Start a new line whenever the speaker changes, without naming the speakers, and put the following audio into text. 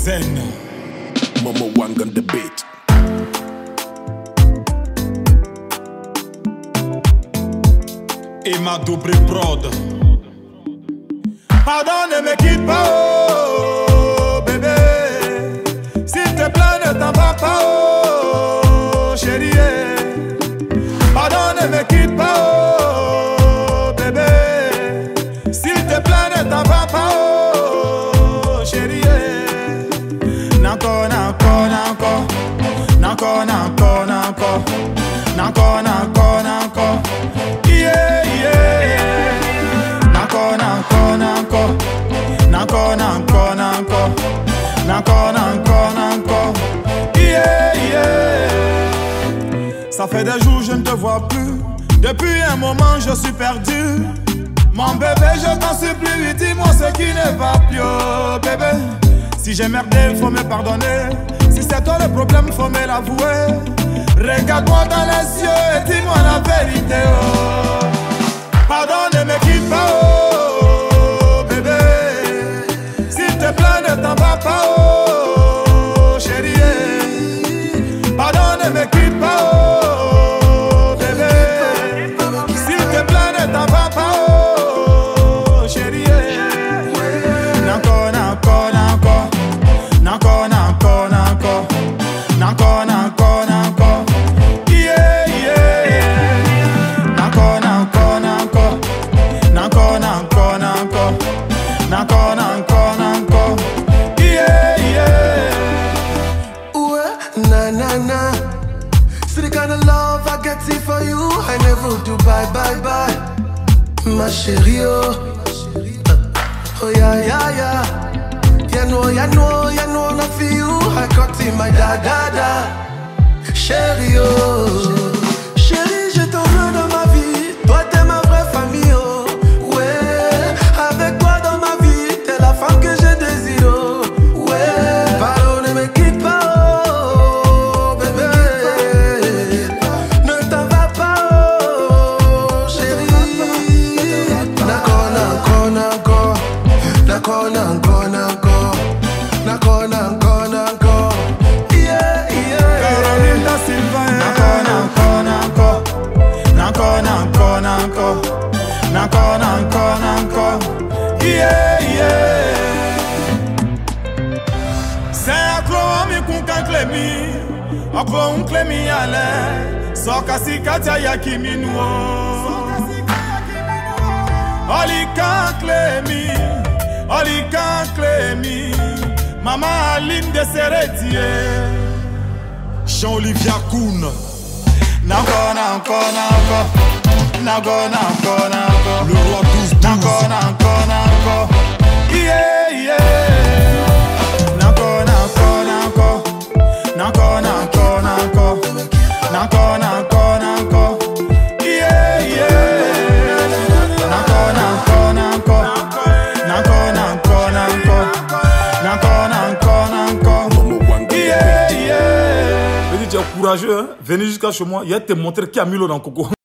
Zen
Momo Wang on the beat.
Et ma double prod. Pardon, ne me quitte pas, oh bébé. S'il te plaît, ne t'en va pas, oh chérie. Pardon, ne me quitte pas, oh bébé. S'il te plaît, ne t'en va pas, oh chérie. N'encore, n'encore, n'encore. N'encore, n'encore, n'encore. N'encore, n'encore, n'encore. Yeah, yeah. N'encore, n'encore, n'encore. N'encore, n'encore, n'encore. N'encore, n'encore, n'encore. Yeah, yeah. Ça fait des jours je ne te vois plus. Depuis un moment je suis perdu. Mon bébé, je t'en supplie, dis-moi ce qui ne va plus, oh bébé. Si j'ai merdé, faut me pardonner. Si c'est toi le problème, faut me l'avouer. Regarde-moi dans les yeux et dis-moi la vérité, oh. Pardon, ne me quitte pas, oh bébé. S'il te plaît, ne t'en va pas, oh chérie. Pardon, ne me quitte pas, oh bébé. S'il te plaît, ne t'en va pas, oh chérie. N'encore, n'encore, n'encore. N'encore, n'encore, n'encore. N'encore, n'encore, n'encore. Yeah, yeah. N'encore, n'encore, n'encore. N'encore, n'encore, n'encore. N'encore, n'encore, n'encore. Yeah, yeah.
Ouais, na na na. See the kind of love I get it for you. I never do bye bye bye. Ma chérie, oh. Oh yeah, yeah, yeah. You know, not for you. I got in my da. Chérie, oh. Chérie, je t'en veux dans ma vie. Toi, t'es ma vraie famille, oh. Ouais, avec toi dans ma vie, t'es la femme que je désire, oh. Ouais, pardon, ne me quitte pas, oh, bébé. Ne t'en va pas, oh, chérie. N'encore, n'encore, n'encore. N'encore, n'encore, n'encore. N'encore, n'encore, n'encore. Yeah, yeah.
Caroline da Silva. N'encore, n'encore, n'encore. N'encore, n'encore, n'encore. N'encore, n'encore, n'encore. Yeah, yeah. C'est un clou mi kunkan klemi. Un clou klemi ale. Soka si katia yakimi nuo. Olika klemi. Olika klemi. Maman Aline de Seretier. Jean-Olivia Koun. N'encore, n'encore, n'encore. N'encore, n'encore, n'encore.
Le roi 12-12.
N'encore, n'encore, n'encore. Yeah, yeah. N'encore, n'encore, n'encore. N'encore, n'encore, n'encore. N'encore, n'encore, n'encore. Yeah, yeah. N'encore, n'encore, n'encore. N'encore, n'encore, n'encore. N'encore, n'encore, n'encore.
Momo Wang on the
Yeah,
beat.
yeah.
Je dis, tu es courageux, hein? Venez jusqu'à chez moi, il y a te montrer qui a mis l'eau dans le coco.